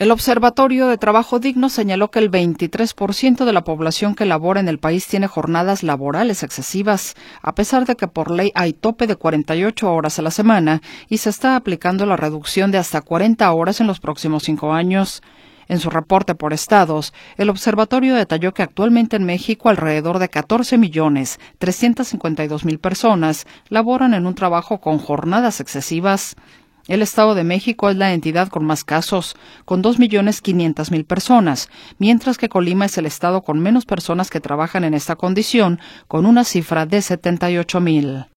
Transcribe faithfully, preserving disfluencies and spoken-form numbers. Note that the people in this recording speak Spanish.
El Observatorio de Trabajo Digno señaló que el veintitrés por ciento de la población que labora en el país tiene jornadas laborales excesivas, a pesar de que por ley hay tope de cuarenta y ocho horas a la semana y se está aplicando la reducción de hasta cuarenta horas en los próximos cinco años. En su reporte por estados, el observatorio detalló que actualmente en México alrededor de catorce millones trescientos cincuenta y dos mil personas laboran en un trabajo con jornadas excesivas. El Estado de México es la entidad con más casos, con dos millones quinientas mil personas, mientras que Colima es el estado con menos personas que trabajan en esta condición, con una cifra de setenta y ocho mil.